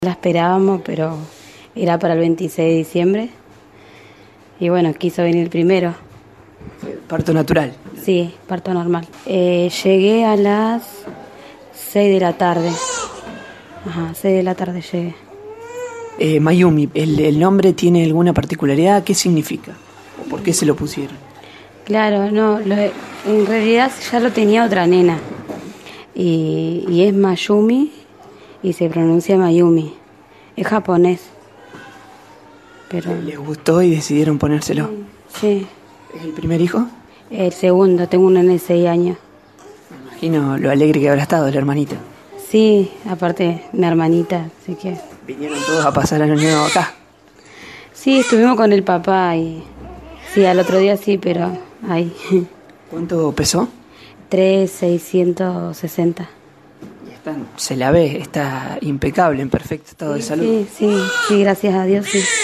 La esperábamos, pero era para el 26 de diciembre. Y bueno, quiso venir primero. Parto natural. Sí, parto normal. Llegué a las 6 de la tarde. 6 de la tarde llegué. Mayumi, ¿el nombre tiene alguna particularidad? ¿Qué significa? ¿Por qué se lo pusieron? Claro, no, en realidad ya lo tenía otra nena. Y es Mayumi y se pronuncia Mayumi. Es japonés. Pero ¿Les gustó y decidieron ponérselo? sí. ¿Es el primer hijo? El segundo, tengo un nene de 6 años. Me imagino lo alegre que habrá estado la hermanita. Sí, aparte mi hermanita, así que... ¿Vinieron todos a pasar año nuevo acá? Sí, estuvimos con el papá y... Sí, al otro día sí, pero ahí. ¿Cuánto pesó? 3,660. Se la ve, está impecable, en perfecto estado de salud. Sí, gracias a Dios, sí.